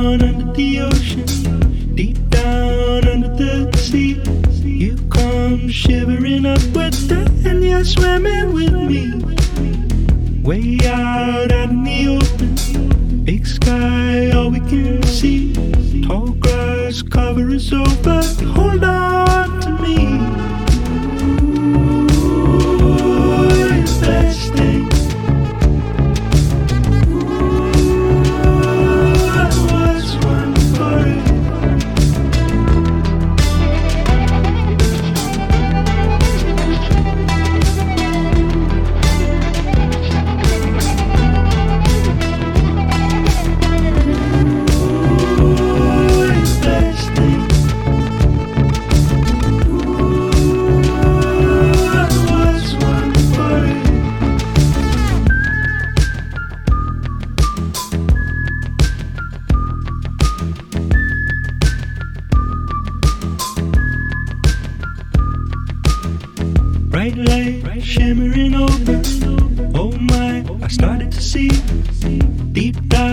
down under the ocean, deep down under the sea. You come shivering up with the and you're swimming with me. Way out in the open, big sky, all we can see. Tall grass cover us over, hold on to me. Best thing. I was one for it. Best thing. I was one for it. Bright light shimmering over. Oh my, I started to see deep down.